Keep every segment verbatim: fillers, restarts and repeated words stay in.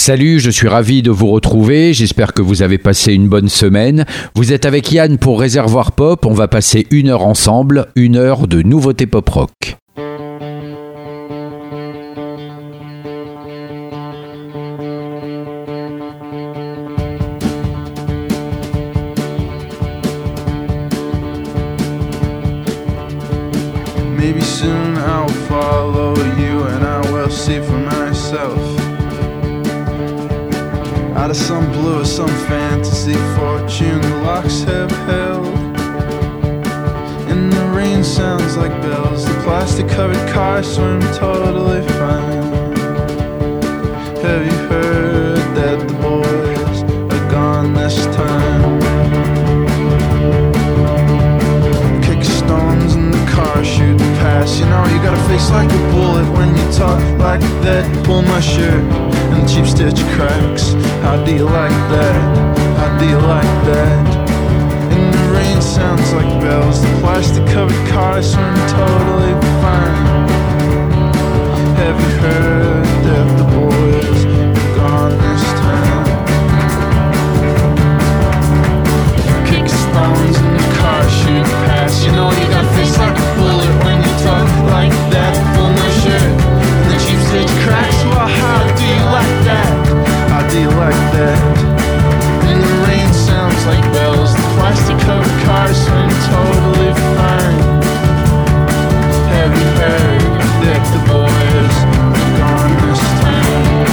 Salut, je suis ravi de vous retrouver, j'espère que vous avez passé une bonne semaine. Vous êtes avec Yann pour Réservoir Pop, on va passer une heure ensemble, une heure de nouveautés pop-rock. Maybe soon I'll follow you and I will see for myself. Out of some blue or some fantasy fortune the locks have held. And the rain sounds like bells. The plastic covered cars swim totally fine. Have you heard that the boys are gone this time? Kick stones in the car shooting past. You know you got a face like a bullet when you talk like that. Pull my shirt and the cheap stitch cracks. How do you like that? How do you like that? And the rain sounds like bells. The plastic covered cars swim totally fine. Have you heard that the boys are gone this time? Kick stones in the car shoot past. You know you got a face like a bullet when you talk like that. Pull my shirt and the cheap stitch cracks. Well, how do you like that? How do you like that? And the rain sounds like bells. The plastic covered cars swim totally fine. Have you heard that the boys are gone this time?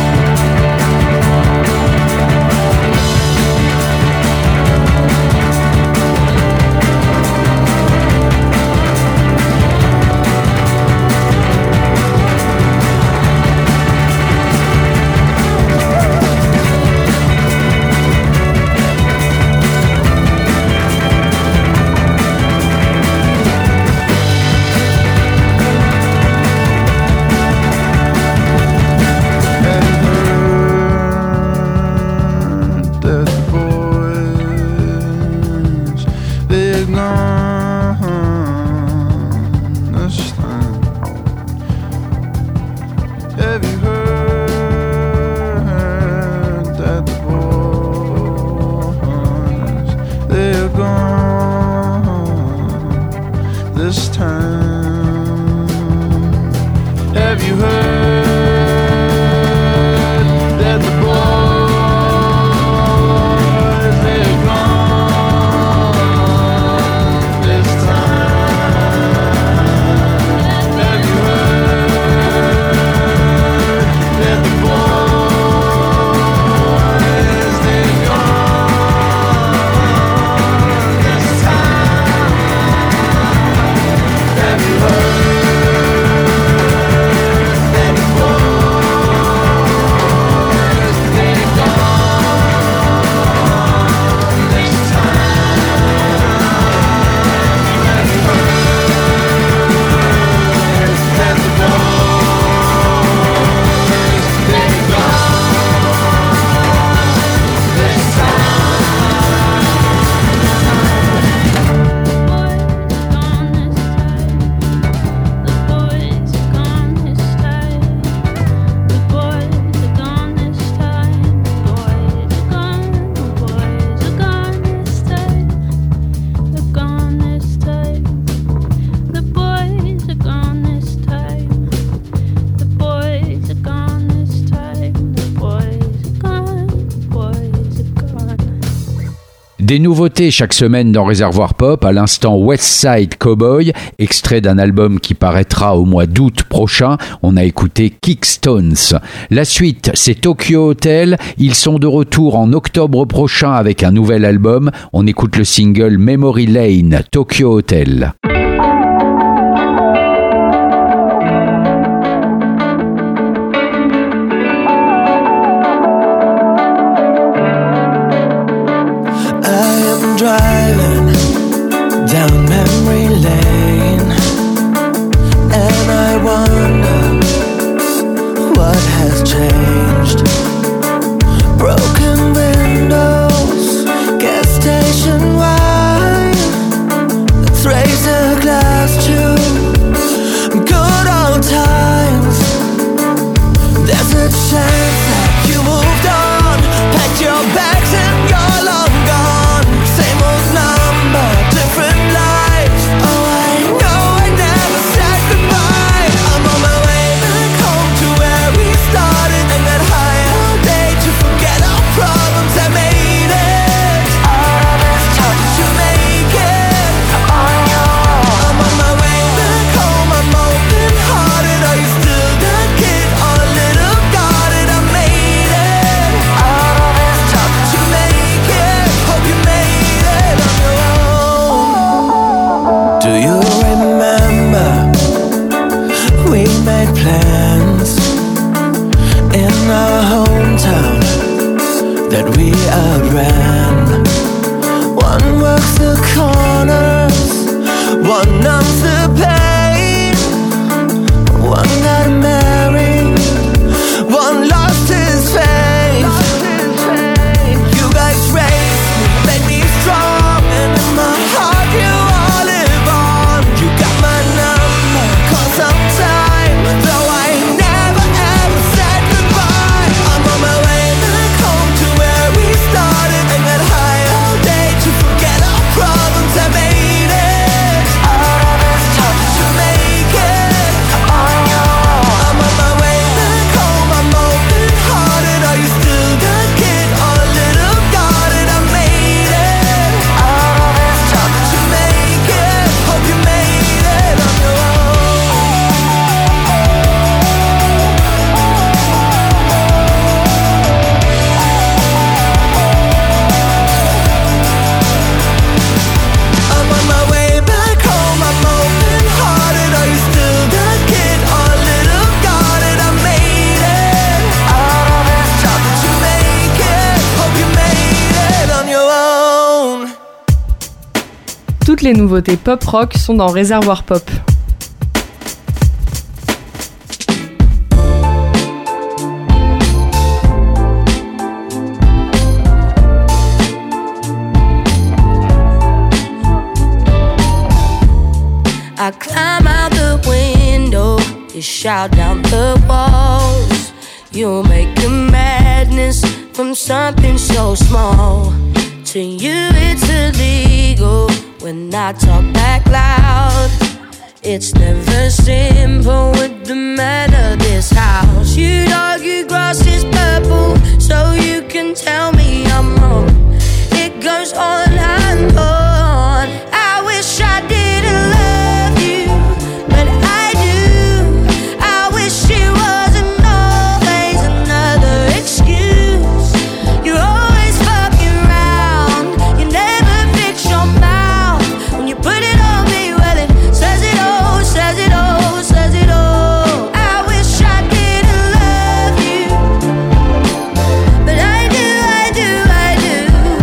Des nouveautés chaque semaine dans Réservoir Pop, à l'instant West Side Cowboy, extrait d'un album qui paraîtra au mois d'août prochain. On a écouté Kickstones. La suite, c'est Tokyo Hotel. Ils sont de retour en octobre prochain avec un nouvel album. On écoute le single Memory Lane, Tokyo Hotel. Driving down memory lane, and I wonder what has changed. Broken windows, gas station wine, razor glass tube, good old times. There's a chance that you moved made plans in our hometown that we outran. One works the corners, one numbs the pain. One got married, one lost his faith. You guys raised me, made me strong, and in my heart you all live on. You got my number, call sometime, though I never ever said goodbye. I'm on my way back home to where we started, and that high all day to forget our problems. I made it out of this tough to make it on your own. I'm on my way back home, I'm open hearted. Are you still that kid or a little guarded? I made it out of this tough to make it. Hope you made it on your own. I'm on my way back home, I'm open hearted. Are you still that kid or a little guarded? I made it out of this tough to make it. Hope you made it on your own. Toutes les nouveautés pop-rock sont dans Réservoir Pop. I climb out the window, you shout down the walls. You'll make a madness from something so small. To you it's illegal when I talk back loud. It's never simple with the man of this house. You'd argue grass is purple, so you can tell me I'm wrong. It goes on and on. I wish I didn't love you, but I do. I wish it wasn't always another excuse. You're always fucking round, you never fix your mouth. When you put it on me, well it says it all, says it all, says it all. I wish I didn't love you, but I do, I do, I do.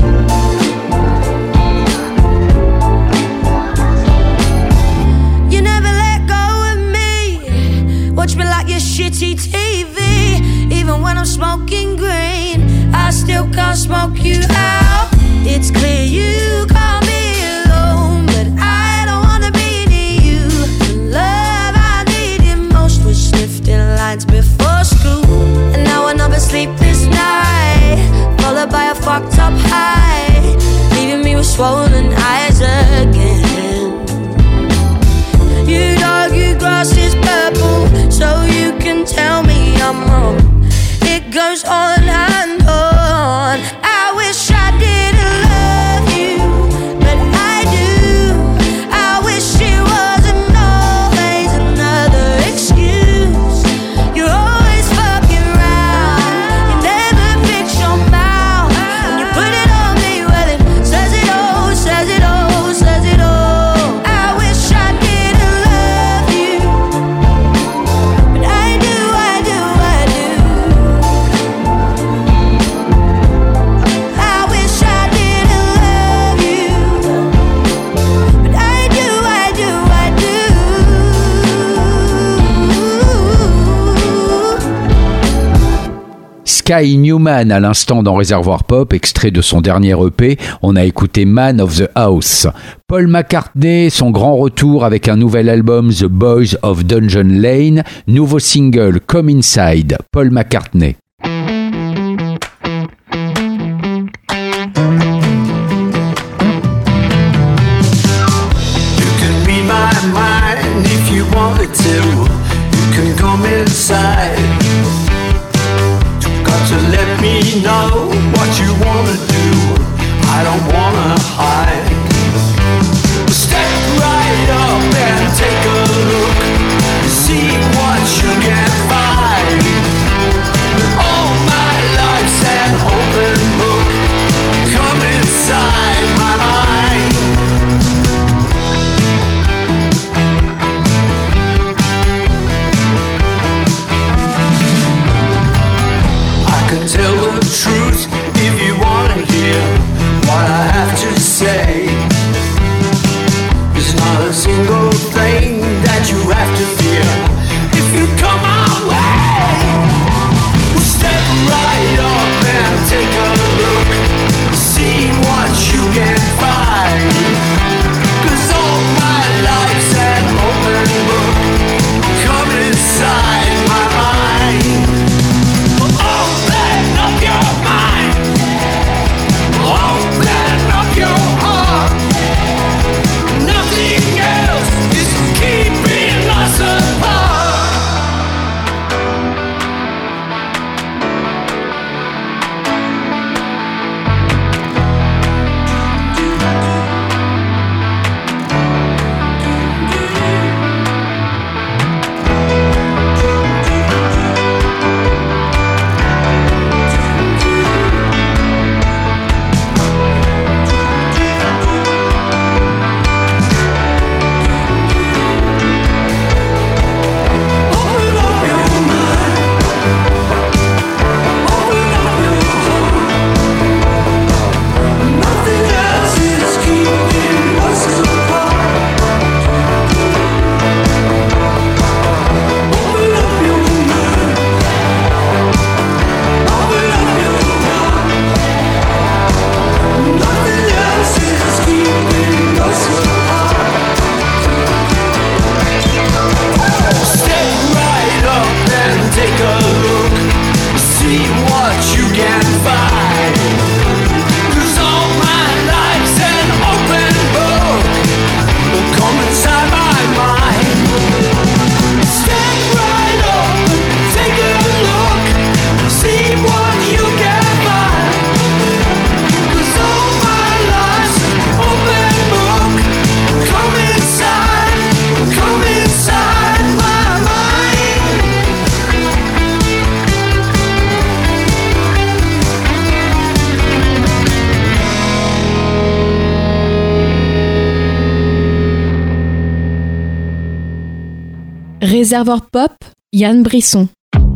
You never let go of me, watch me like your shitty T V. Even when I'm smoking green, I still can't smoke you out. It's clear you call me alone, but I don't wanna be near you. The love I needed most was sniffing lines before school. And now another sleepless night, followed by a fucked up high, leaving me with swollen eyes again. You'd argue grass is purple, so you can tell me I'm wrong. It goes on and on. I wish I didn't love you, but I do. I wish it wasn't always another excuse. You're always fucking round, you never fix your mouth. When you put it on me, well it says it all, says it all, says it all. I wish I didn't love you, but I do, I do, I do. I wish I didn't love you, but I do, I do, I do. Sky Newman à l'instant dans Réservoir Pop, extrait de son dernier E P, on a écouté Man of the House. Paul McCartney, son grand retour avec un nouvel album The Boys of Dungeon Lane, nouveau single Come Inside, Paul McCartney. You can read my mind if you wanted to. You can come inside. Got to let me know what you wanna do. I don't wanna hide. Step right up and take a look. See what you can find. a single thing that you have to fear. If you come our way, we'll step right up and take a look, see what you can find. 'Cause all my life's an open book. Come inside my mind. Open up your mind. Open up your heart. Nothing else is keeping us apart. Réservoir Pop, Yann Brisson.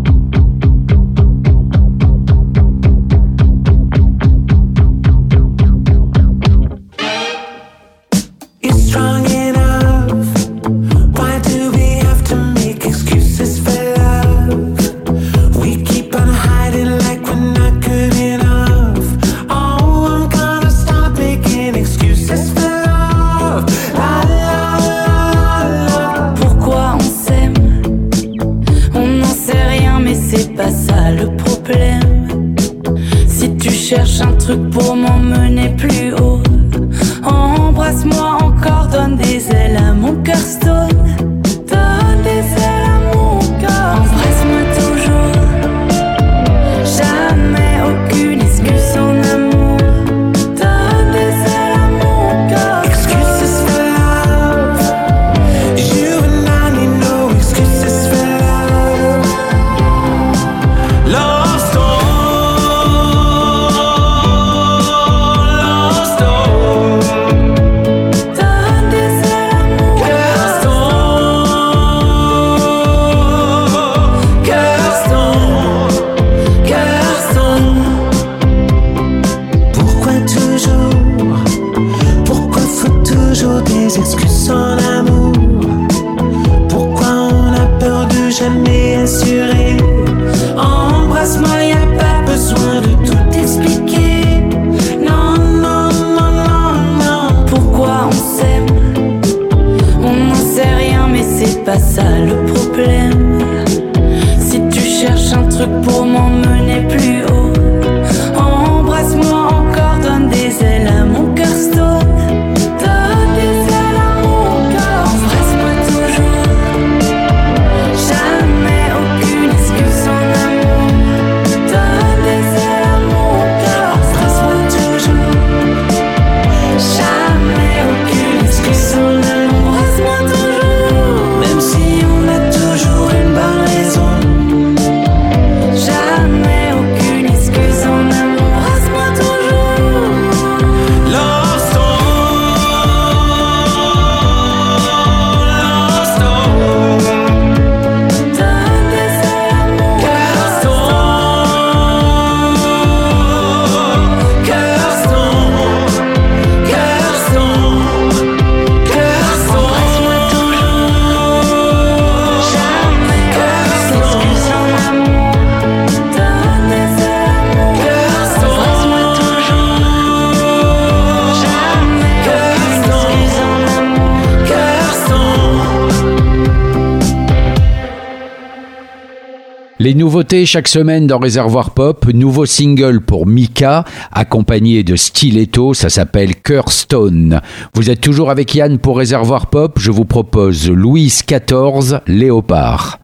Cherche un truc pour m'emmener plus haut. Embrasse-moi encore, donne des ailes à mon cœur stone. Donne des ailes à mon cœur. Embrasse-moi toujours. Jamais aucune excuse en amour. Donne des ailes à mon cœur. Excuses for love. You and I need no excuses for love. Love story. Excuses en amour. Pourquoi on a peur de jamais assurer? Embrasse-moi, y'a pas besoin de tout expliquer. Non, non, non, non, non. Pourquoi on s'aime? On n'en sait rien, mais c'est pas ça le problème. Si tu cherches un truc pour m'emmener plus haut, embrasse-moi encore, donne des ailes à mon cœur stone. Même si on a toujours une bonne raison. Jamais Les nouveautés chaque semaine dans Réservoir Pop, nouveau single pour Mika, accompagné de Stiletto, ça s'appelle Curstone. Vous êtes toujours avec Yann pour Réservoir Pop, je vous propose Louise quatorze, Léopard.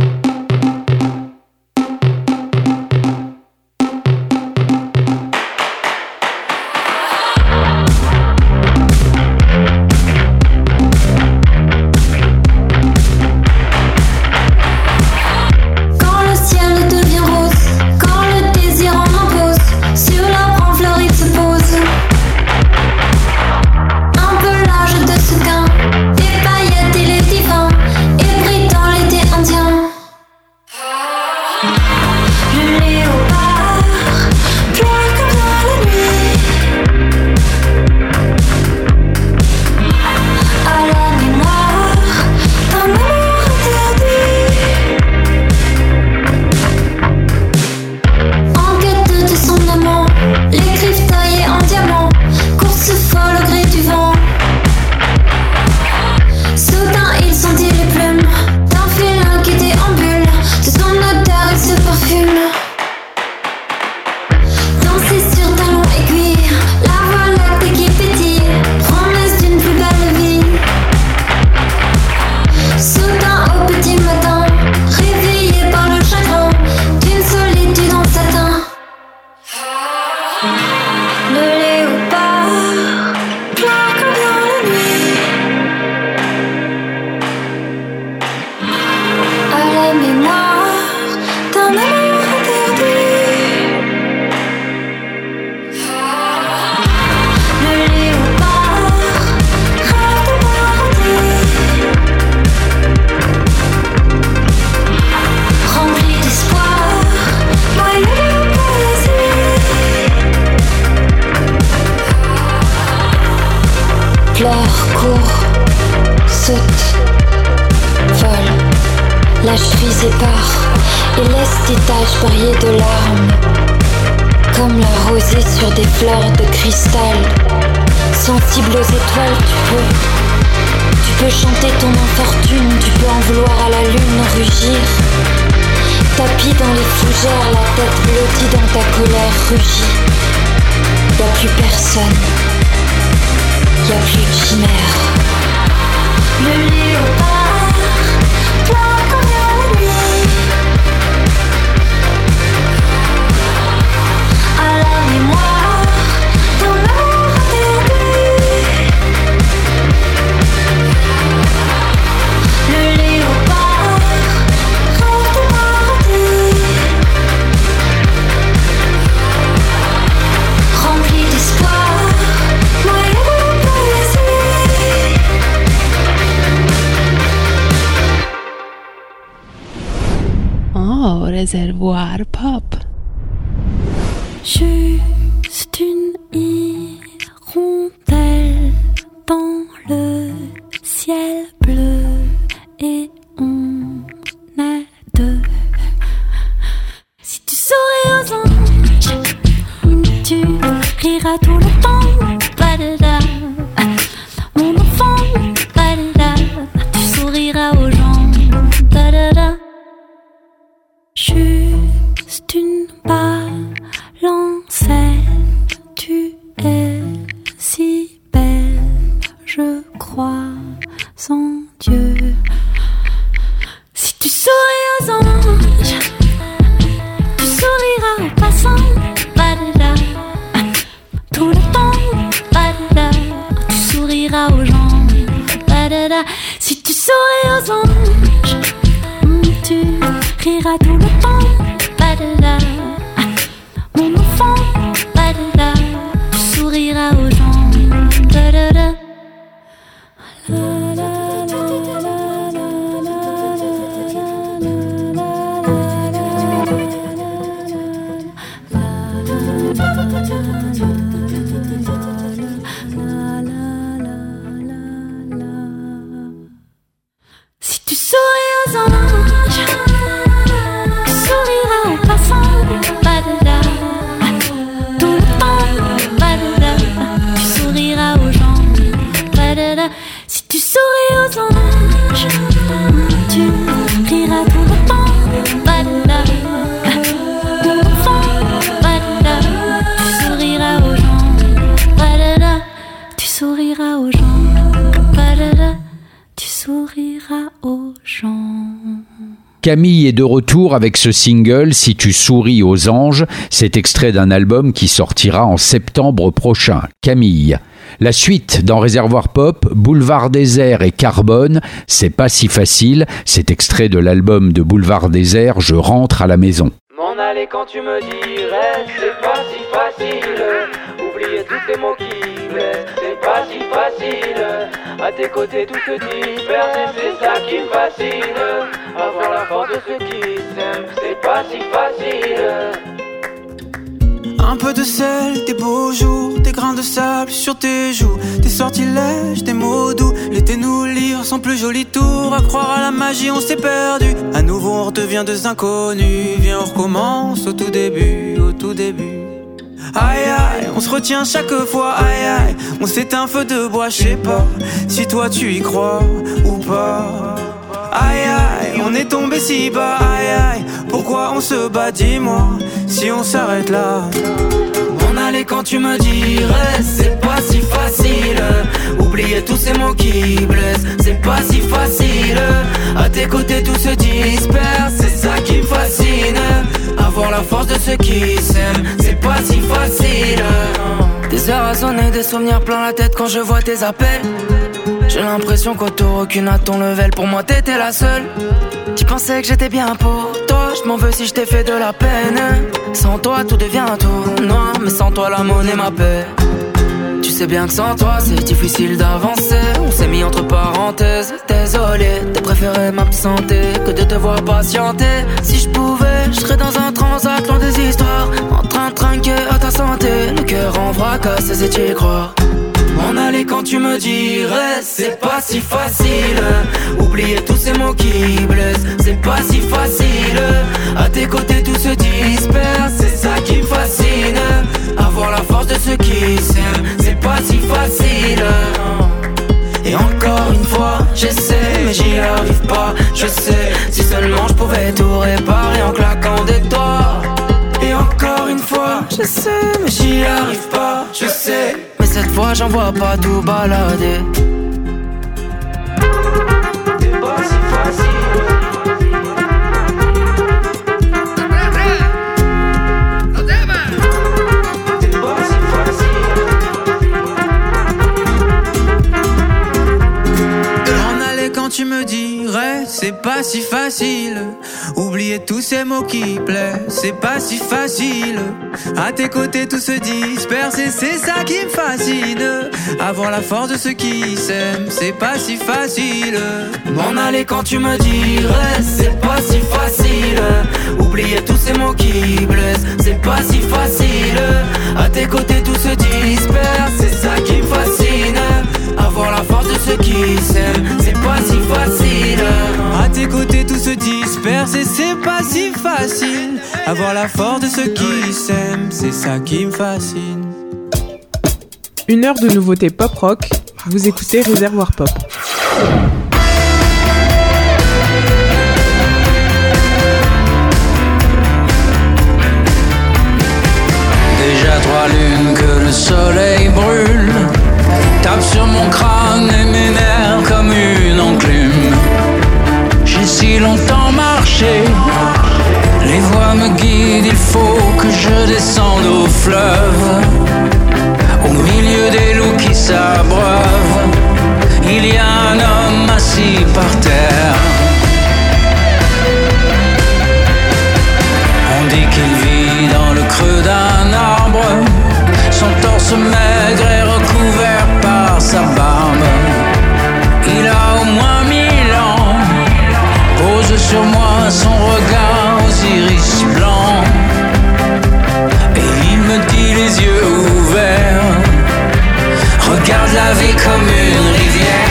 Réservoir Pop. Juste une hirondelle dans le ciel bleu et on est deux. Si tu souris aux anges, tu riras tout le temps. Ba-da-da. Mon enfant, ba-da-da. Tu souriras aux gens. Da-da-da. Juste une balancelle, tu es si belle, je crois en Dieu. Si tu souris aux anges, tu souriras aux passants, ba-da-da. Tout le temps, ba-da-da. Tu souriras aux gens, ba-da-da. Si tu souris aux anges, tu riras tout le temps, ba-da-da. Mon enfant, ba-da-da. Tu souriras aux gens, ba-da-da. La la la la la la Si tu souris aux anges, tu souriras aux passants. dira aux gens. Camille est de retour avec ce single « Si tu souris aux anges ». C'est extrait d'un album qui sortira en septembre prochain. Camille. La suite dans Réservoir Pop, Boulevard Désert et Carbone, c'est pas si facile. C'est extrait de l'album de Boulevard Désert, Je rentre à la maison. M'en aller quand tu me dirais, c'est pas si facile. Oublier tous ces mots qui blessent, c'est pas si facile. À tes côtés tout se disperse, c'est ça qui me fascine. Avoir la force de ceux qui s'aiment, c'est pas si facile. Un peu de sel, des beaux jours, des grains de sable sur tes joues, des sortilèges, des mots doux. L'été nous lire son plus joli tour. À croire à la magie, on s'est perdu. À nouveau, on redevient deux inconnus. Viens, on recommence au tout début, au tout début. Aïe aïe, on se retient chaque fois. Aïe aïe, on s'éteint un feu de bois. Je sais pas si toi tu y crois ou pas. Aïe aïe, on est tombé si bas. Aïe aïe, pourquoi on se bat, dis-moi, si on s'arrête là. M'en aller quand tu me dirais, c'est pas si facile. Oublier tous ces mots qui blessent, c'est pas si facile. À tes côtés tout se disperse, c'est ça qui me fascine. Avoir la force de ceux qui s'aiment, c'est pas si facile. Des heures à sonner, des souvenirs plein la tête quand je vois tes appels. J'ai l'impression qu'aucune à ton level, pour moi t'étais la seule. Tu pensais que j'étais bien pour toi, je m'en veux si je t'ai fait de la peine. Sans toi tout devient tout noir, mais sans toi la monnaie ma paix. Tu sais bien que sans toi c'est difficile d'avancer. On s'est mis entre parenthèses, désolé. T'as préféré m'absenter que de te voir patienter. Si je pouvais, je serais dans un transat loin des histoires, en train de trinquer à ta santé, le cœur en vrac à ces étiers croire. M'en aller quand tu me dirais, c'est pas si facile. Oublier tous ces mots qui blessent, c'est pas si facile. À tes côtés tout se disperse, c'est ça qui me fascine. Avoir la force de ceux qui s'aiment, c'est pas si facile. Et encore une fois, j'essaie, mais j'y arrive pas. Je sais, si seulement je pouvais tout réparer en claquant des doigts. Et encore une fois, j'essaie, mais j'y arrive pas. Je sais, mais cette fois j'en vois pas tout balader. C'est pas si facile. Quand tu me dirais, c'est pas si facile. Oublier tous ces mots qui plaisent, c'est pas si facile. À tes côtés tout se disperse et c'est ça qui me fascine. Avoir la force de ceux qui s'aiment, c'est pas si facile. M'en aller quand tu me dirais, c'est pas si facile. Oublier tous ces mots qui blessent, c'est pas si facile. À tes côtés tout se disperse, c'est ça qui me fascine. Avoir la force de ceux qui s'aiment, c'est pas si facile. À tes côtés tout se disperse et c'est pas si facile. Avoir la force de ceux qui s'aiment, c'est ça qui me fascine. Une heure de nouveautés pop-rock, vous écoutez Réservoir Pop. Déjà trois lunes que le soleil brûle, tape sur mon crâne et mes nerfs comme une enclume. J'ai si longtemps marché, les voies me guident, il faut que je descende au fleuve. Au milieu des loups qui s'abreuvent, il y a un homme assis par terre. On dit qu'il vit dans le creux d'un arbre, son torse maigre est recouvert par sa barbe. Il a au moins mille ans, pose sur moi son regard aux iris blancs. Et il me dit les yeux ouverts, regarde la vie comme une rivière.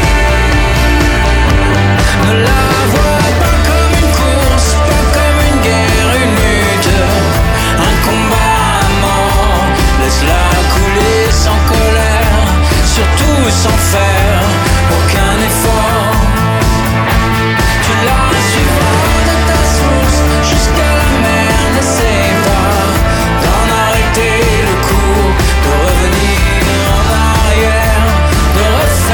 Ne la vois pas comme une course, pas comme une guerre, une lutte, un combat à mort. Laisse-la couler sans colère, surtout sans faire aucun effort. Tu la suivras de ta source jusqu'à la mer, n'essaie pas d'en arrêter le cours, de revenir en arrière, de refaire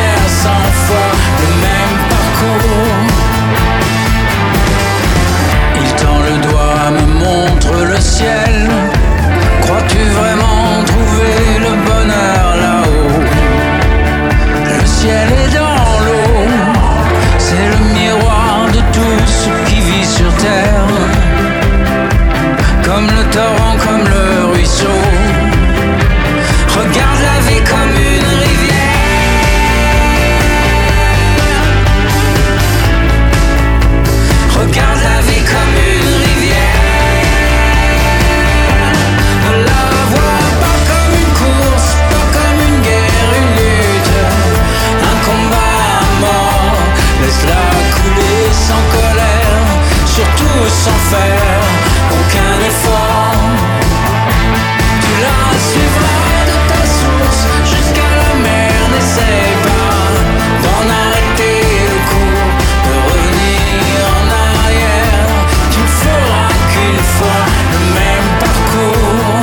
sans faire aucun effort. Tu la suivras de ta source jusqu'à la mer. N'essaye pas d'en arrêter le cours, de revenir en arrière. Tu ne feras qu'une fois le même parcours.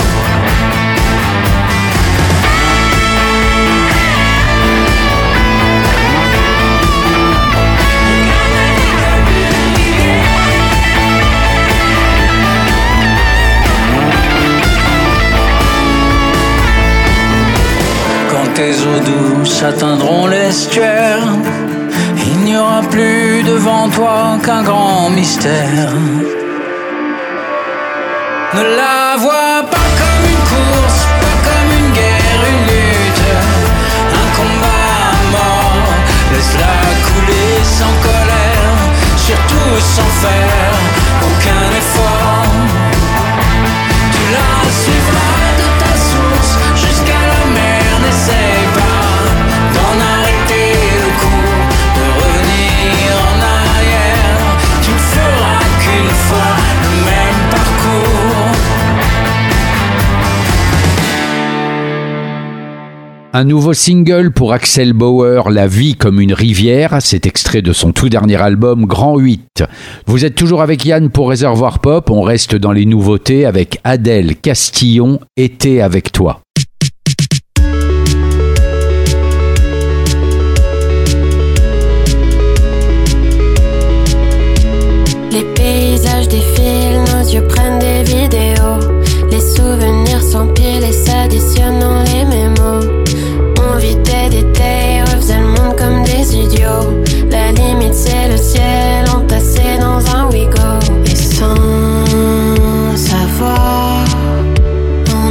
Tes eaux douces atteindront l'estuaire, il n'y aura plus devant toi qu'un grand mystère. Ne la vois pas comme une course, pas comme une guerre, une lutte, un combat à mort. Laisse-la couler sans colère, surtout sans faire aucun effort. Tu la suivras de ta source jusqu'à la mer. N'essaye pas d'en arrêter le cours, de revenir en arrière. Tu ne feras qu'une fois le même parcours. Un nouveau single pour Axel Bauer, La vie comme une rivière, c'est extrait de son tout dernier album Grand huit. Vous êtes toujours avec Yann pour Réservoir Pop, on reste dans les nouveautés avec Adèle Castillon, Été avec toi. Les paysages défilent, nos yeux prennent des vidéos. Les souvenirs s'empilent et s'additionnent dans les mémos. On vit des détails, refaisait le monde comme des idiots. La limite c'est le ciel, entassé dans un Wigo. Et sans savoir, on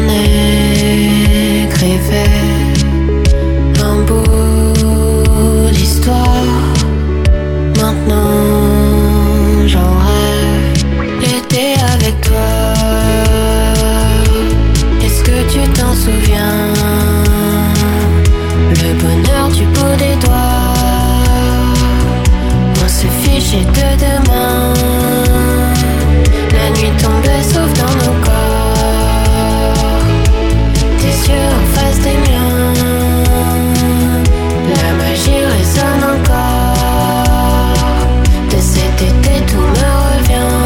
écrivait un bout d'histoire. Maintenant j'en rêve, l'été avec toi. Est-ce que tu t'en souviens? Le bonheur du bout des doigts. On se fichait de demain. La nuit tombait sauf dans nos corps. Tes yeux en face des miens. La magie résonne encore. De cet été tout me revient.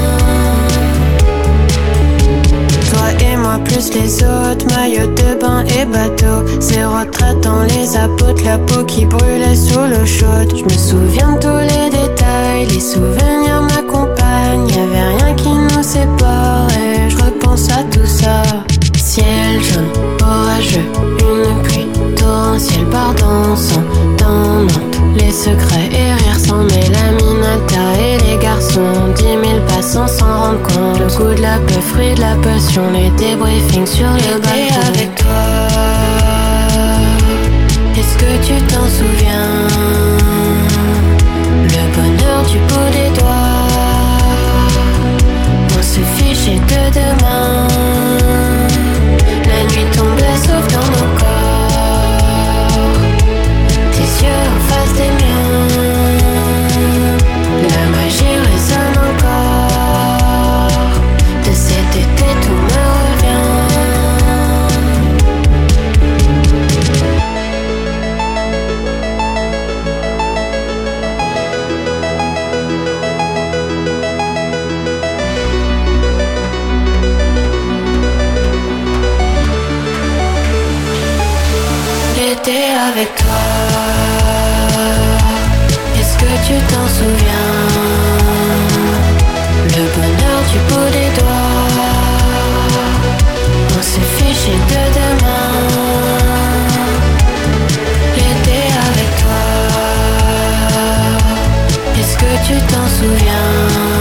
Toi et moi plus les autres, maillot de bain et bateau. Ces retraites dans les apôtres, la peau qui brûlait sous l'eau chaude. Je me souviens de tous les détails, les souvenirs m'accompagnent. Y'avait rien qui nous séparait, je repense à tout ça. Ciel jaune, orageux, une pluie torrentielle part dansant dans Nantes. Les secrets et rires sans mélaminata et les garçons. Dix mille passants sans rendre compte. Le goût de la peur, fruit de la passion. Les débriefings sur les balcons. Avec toi, est-ce que tu t'en souviens? Le bonheur du bout des doigts. On se fichait de demain. La nuit tombait sauf dans nos corps. Tes yeux en face des miens. La magie résonne encore. De cet été tout me revient. L'été avec toi. Est-ce que tu t'en souviens? Le bonheur du bout des doigts. On se fichait de demain. L'été avec toi. Est-ce que tu t'en souviens?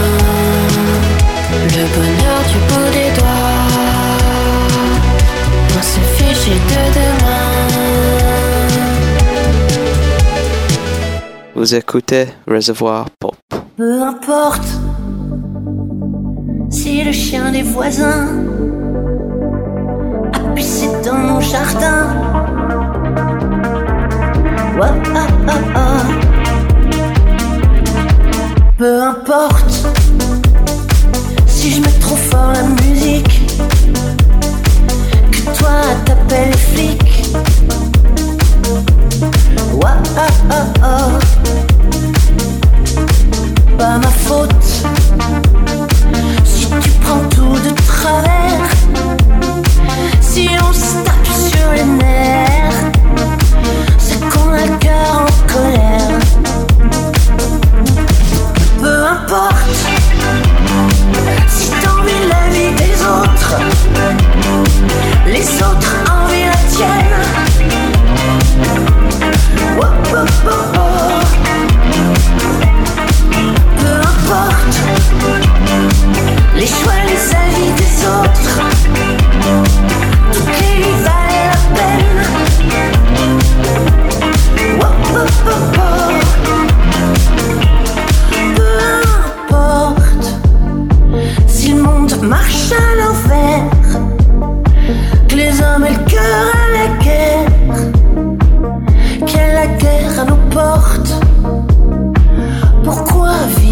Le bonheur du bout des doigts. On se fichait de demain. Vous écoutez Réservoir Pop. Peu importe si le chien des voisins a pissé dans mon jardin. Oh, oh, oh, oh. Peu importe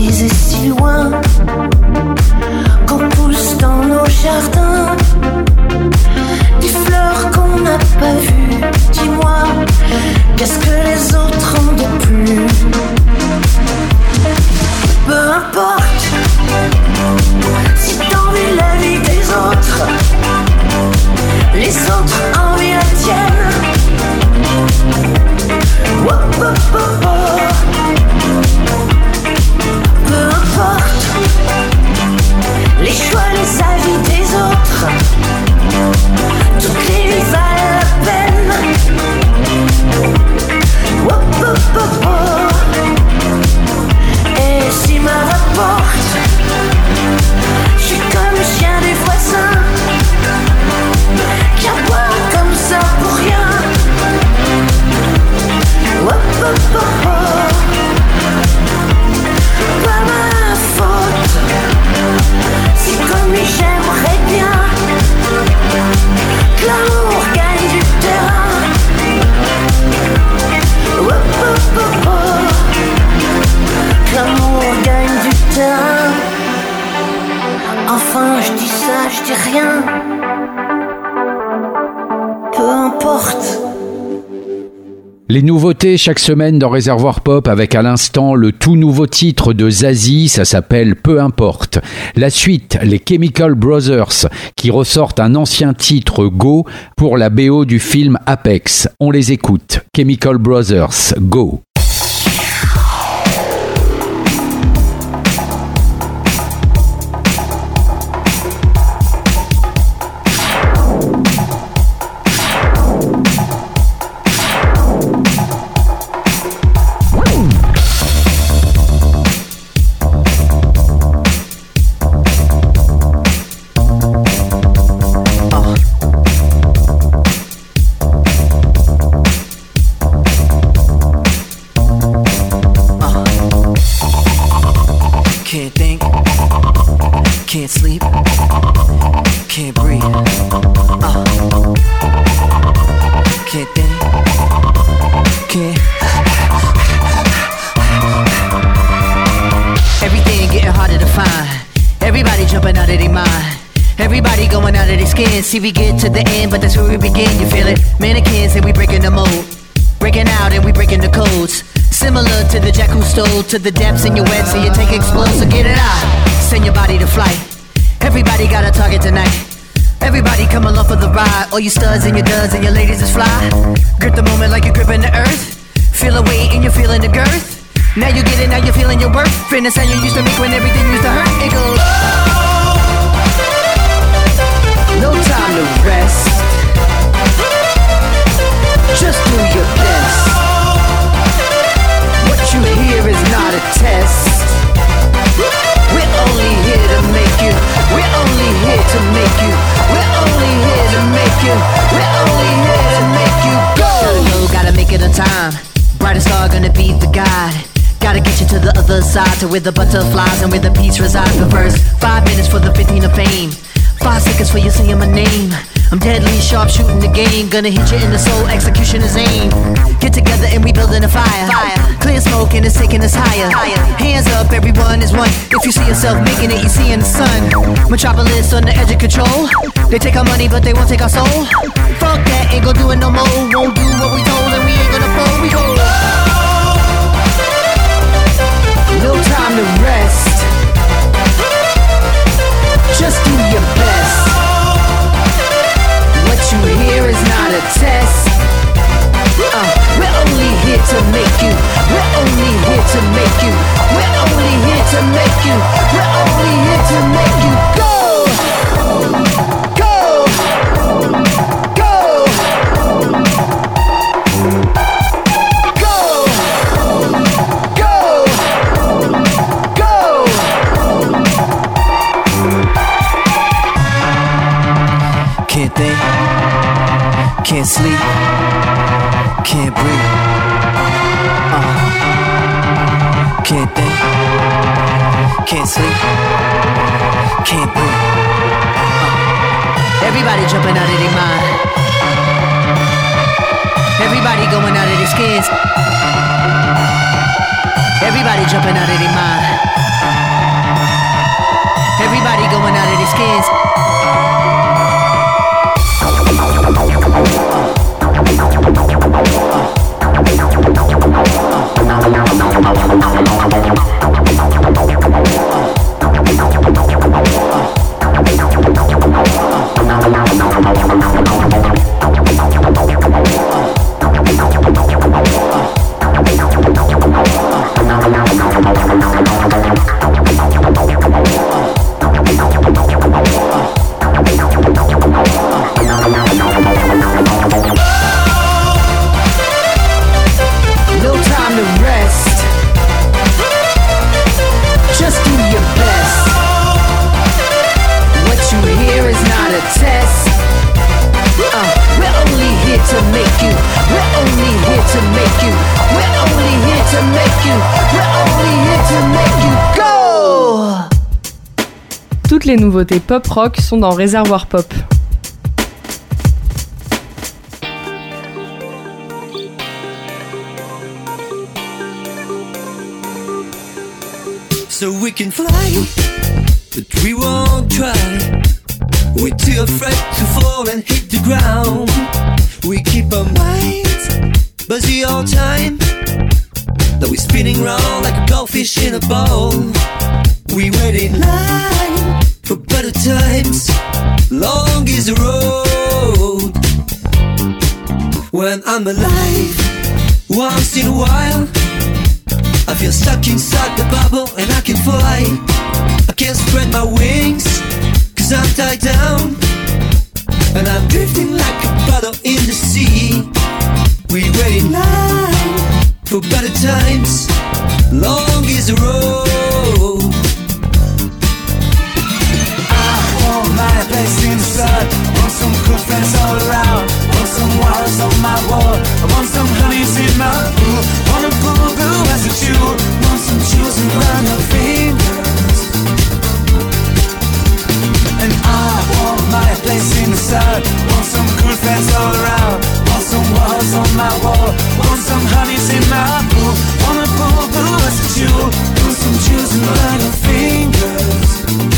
disait si loin, qu'on pousse dans nos jardins des fleurs qu'on n'a pas vues. Dis-moi, qu'est-ce que les autres ont de plus? Peu importe si t'envies la vie des autres, les autres envient la tienne. Oh, oh, oh, oh. Peu importe les choix, les avis des autres, toutes les vies valent la peine. Oh, oh, oh, oh. Et si ma rapporte, je suis comme le chien des voisins qui aboie comme ça pour rien. Oh, oh, oh, oh. Pas ma faute, si comme lui j'aimerais bien que l'amour gagne du terrain. Oh, oh, oh, oh. Que l'amour gagne du terrain. Enfin je dis ça, je dis rien. Peu importe. Les nouveautés chaque semaine dans Réservoir Pop avec à l'instant le tout nouveau titre de Zazie, ça s'appelle Peu importe. La suite, les Chemical Brothers qui ressortent un ancien titre Go pour la B O du film Apex. On les écoute. Chemical Brothers, Go. Can't sleep, can't breathe, uh. Can't think, can't. Everything getting harder to find. Everybody jumping out of their mind. Everybody going out of their skin. See, we get to the end, but that's where we begin. You feel it? Mannequins and we breaking the mold. Breaking out and we breaking the codes. Similar to the jack who stole to the depths in your wet, so you take explode, so get it out. Send your body to flight. Everybody got a target tonight. Everybody come along for the ride. All you studs and your duds and your ladies is fly. Grip the moment like you're gripping the earth. Feel the weight and you're feeling the girth. Now you get it, now you're feeling your worth. Fitness how you used to make when everything used to hurt. It goes, no time to rest. Just do your best. What you hear is not a test. We're only here to make you. We're only here to make you. We're only here to make you. We're only here to make you go. Gotta go, gotta make it on time. Brightest star gonna be the guide. Gotta get you to the other side, to where the butterflies and where the peace resides. But first, five minutes for the fifteen of fame. Five seconds for you saying my name. I'm deadly sharp shooting the game. Gonna hit you in the soul, execution is aim. Get together and we building a fire. fire. Clear smoke and it's taking us higher. higher. Hands up, everyone is one. If you see yourself making it, you see in the sun. Metropolis on the edge of control. They take our money, but they won't take our soul. Fuck that, ain't gon' do it no more. Won't do what we told and we ain't gonna fold. We go. No time to rest. Just do your best. What you hear is not a test. Uh, we're only here to make you. We're only here to make you. We're only here to make you. We're only here to make you go. Go. Go. Go. Go. Go. Can't think, can't sleep, can't breathe. Uh. Can't think, can't sleep, can't breathe. Uh. Everybody jumping out of their mind. Everybody going out of their skins. Everybody jumping out of their mind. skins. Toutes les nouveautés pop-rock sont dans Réservoir Pop. So we can fly, but we won't try. We're too afraid to fall and hit the ground. We keep our minds busy all time, though we're spinning round like a goldfish in a bowl. We wait in line for better times. Long is the road. When I'm alive, once in a while, I feel stuck inside the bubble and I can fly. I can't spread my wings, cause I'm tied down, and I'm drifting like a puddle in the sea. We wait in line for better times. Long is the road. I want my place in the sun. I want some cool friends all around. I want some walls on my wall. I want some honeys in my pool. Want a pool blue as a jewel. Want some jewels around your fingers. And I want my place in the sun. Want some cool friends all around. Want some walls on my wall. Want some honeys in my pool. Want a pool blue as a jewel. Want some jewels around your fingers.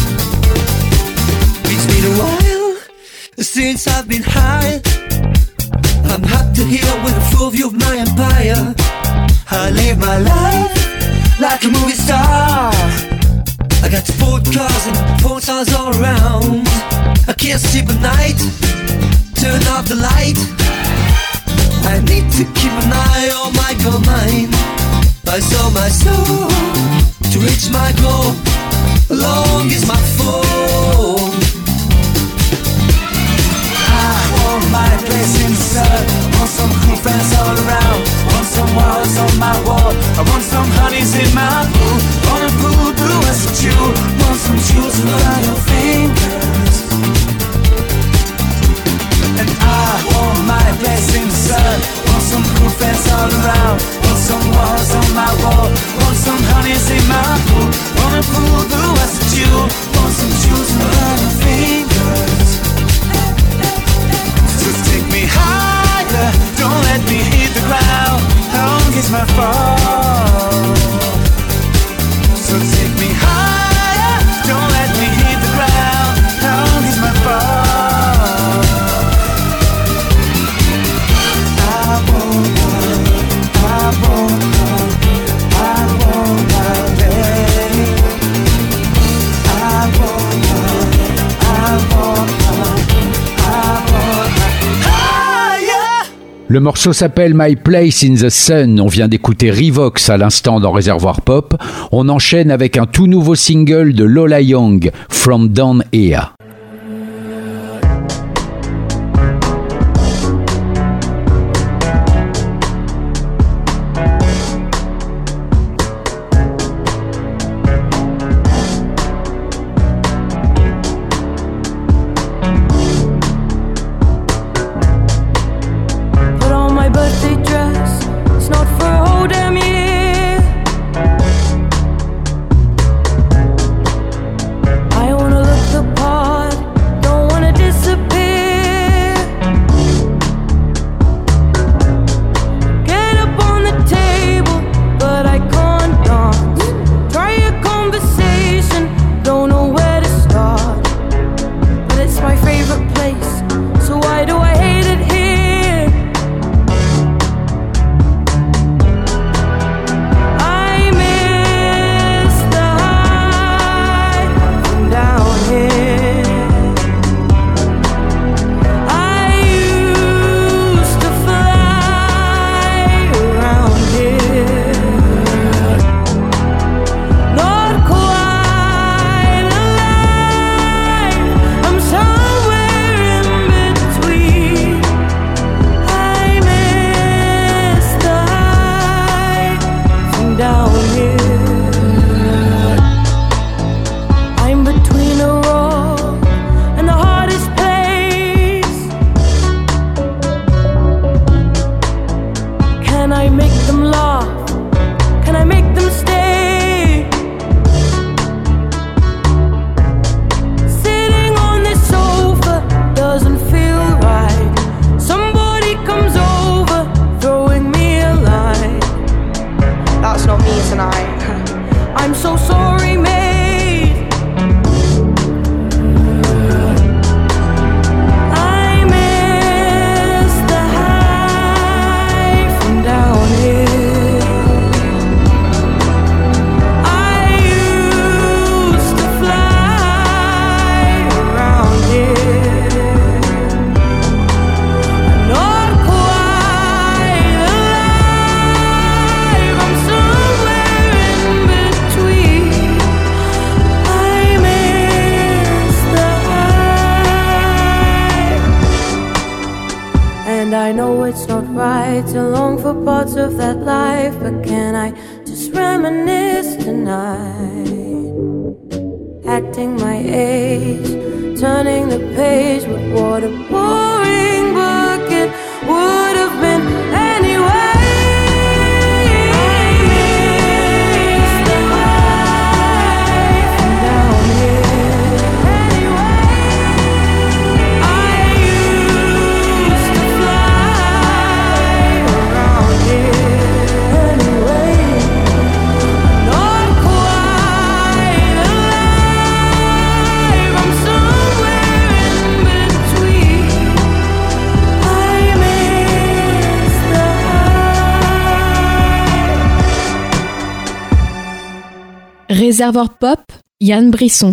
It's been a while since I've been high. I'm up to here with a full view of my empire. I live my life like a movie star. I got sport cars and porn stars all around. I can't sleep at night, turn off the light. I need to keep an eye on my gold mine. I sold my soul to reach my goal. Long is my fall. My place in the sun. Want some cool friends all around. Want some walls on my wall. I want some honeys in my pool. Want a pool blue as a jewel. Want some jewels around your fingers. And I want my place in the sun. Want some cool friends all around. Want some walls on my wall. Want some honeys in my pool. Want a pool blue as a jewel. Want some jewels around your fingers. So take me higher, don't let me hit the ground. Long is my fall. So take me higher, don't let me hit the ground. Long is my fall. I won't run, I won't run, I won't run, baby. I won't run, I won't run, I won't run. Le morceau s'appelle My Place in the Sun. On vient d'écouter Revox à l'instant dans Réservoir Pop. On enchaîne avec un tout nouveau single de Lola Young, From Down Here. I wanna look the part. it's not right to long for parts of that life, but can I just reminisce tonight? Acting my age, turning the page, but what a boring book it would have been anyway. Réservoir Pop, Yann Brisson.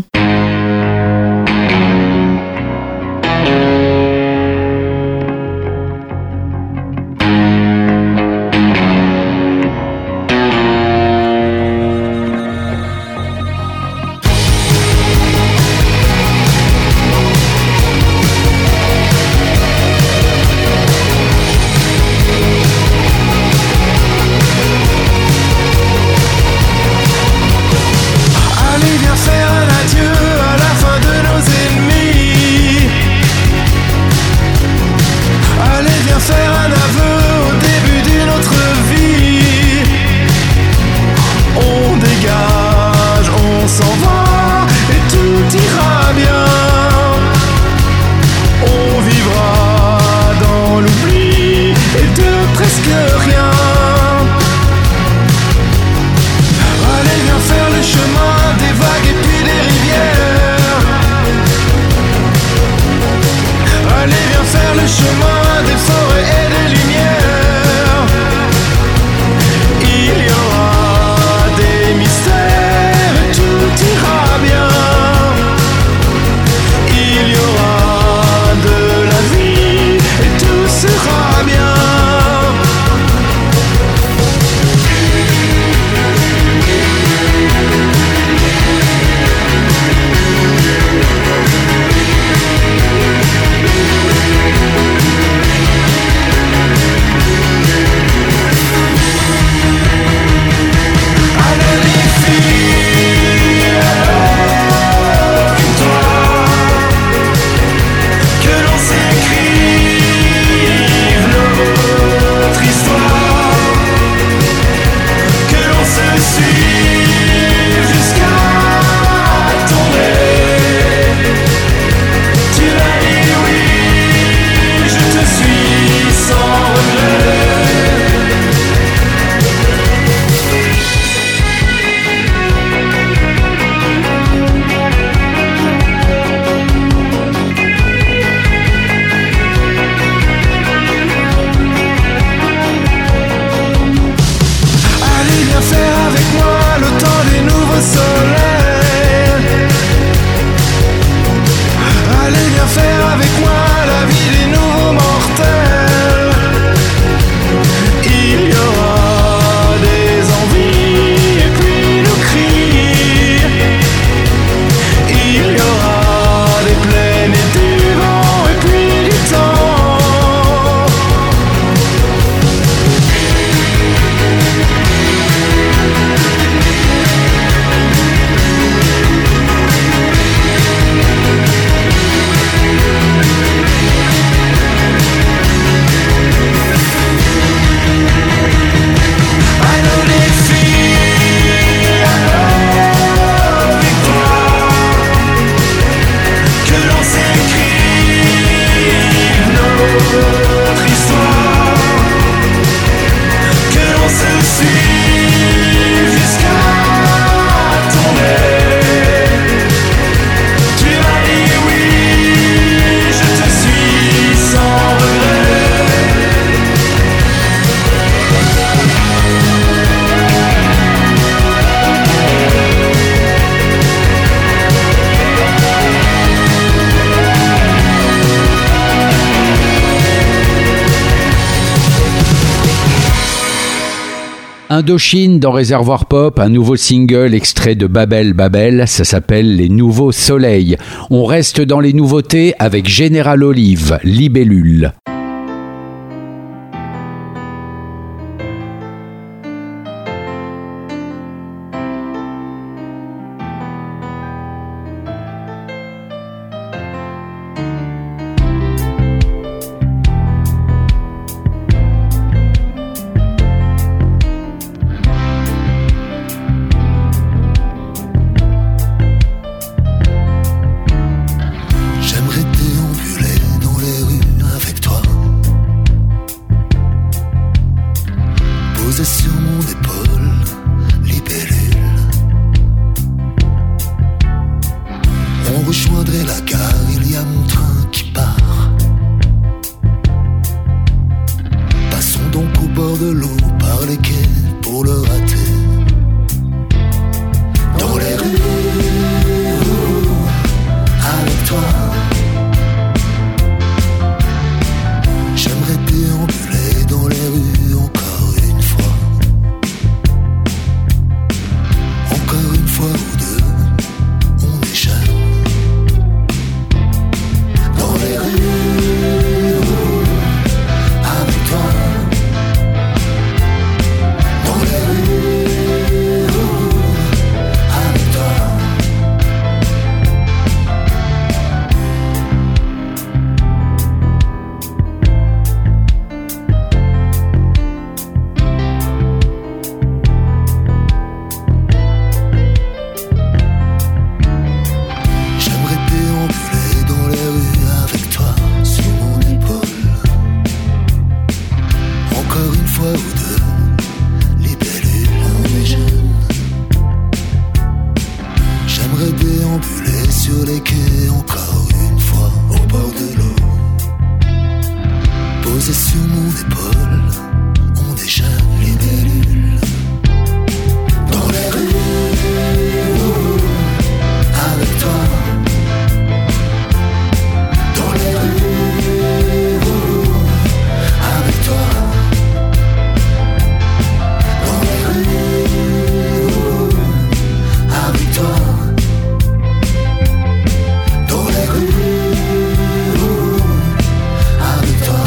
Indochine dans Réservoir Pop, un nouveau single extrait de Babel Babel, ça s'appelle Les Nouveaux Soleils. On reste dans les nouveautés avec General Olive, Libellule. sur les quais encore une fois au bord de l'eau. Posé sur mon épaule, on déchaîne les libellules. Dans les rues, avec toi. Dans les rues, avec toi. Dans les rues, avec toi. Dans les rues, avec toi.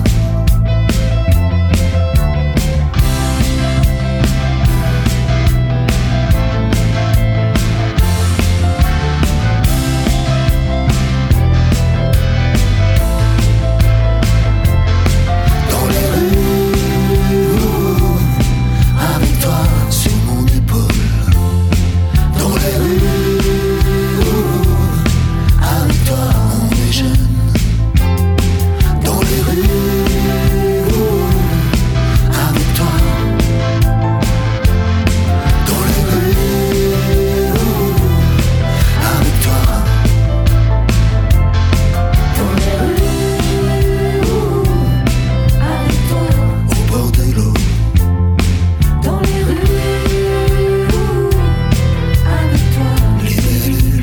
Dans les rues, avec toi sur mon épaule. Dans les rues, avec toi on est jeune. Dans les rues, avec toi. Dans les rues, avec toi. Dans les rues, avec toi. Au bord de l'eau. Dans les rues, avec toi. Libellule.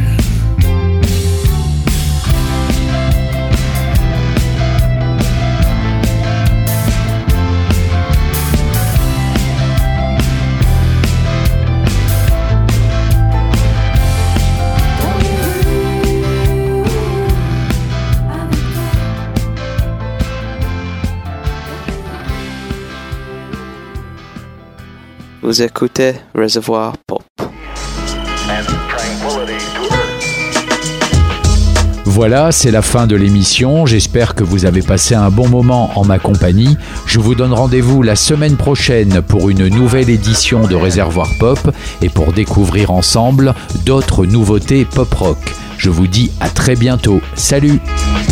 Vous écoutez Réservoir Pop. Voilà, c'est la fin de l'émission. J'espère que vous avez passé un bon moment en ma compagnie. Je vous donne rendez-vous la semaine prochaine pour une nouvelle édition de Réservoir Pop et pour découvrir ensemble d'autres nouveautés pop-rock. Je vous dis à très bientôt. Salut!